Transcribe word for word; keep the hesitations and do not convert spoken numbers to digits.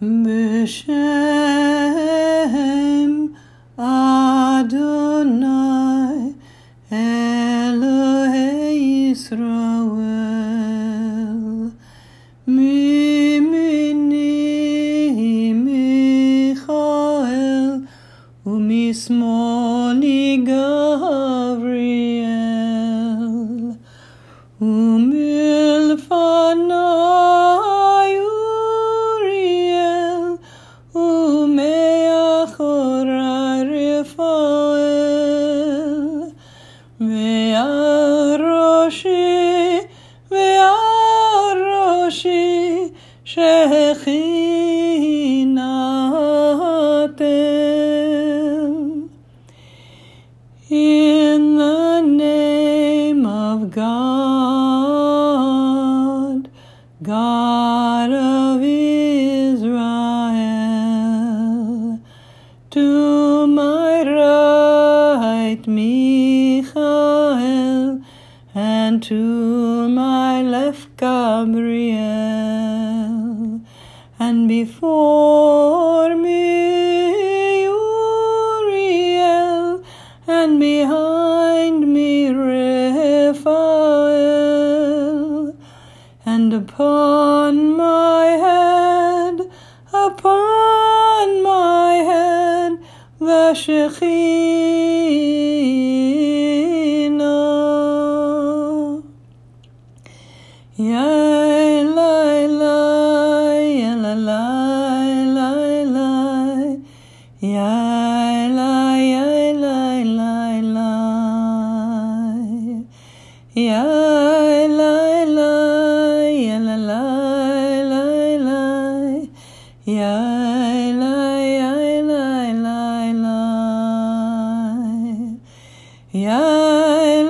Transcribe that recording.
B'Shem Adonai Elohei Yisrael Mimini Michael Umismoli Gabriel Umilfanai Uriel Umeachorai Raphael Ve'aroshi Ve'aroshi Shechinatem. In the name of God, God of Israel, to my right Michael, and to my left Gabriel, and before me Uriel, and behind me Raphael, and upon my head, upon my head, the Shekhinah. Ya Elai, Elai, Elai, Elai, Ya Elai, Elai, Elai, Ya Elai, Elai, Elai, Ya Elai, Elai, Elai, Ya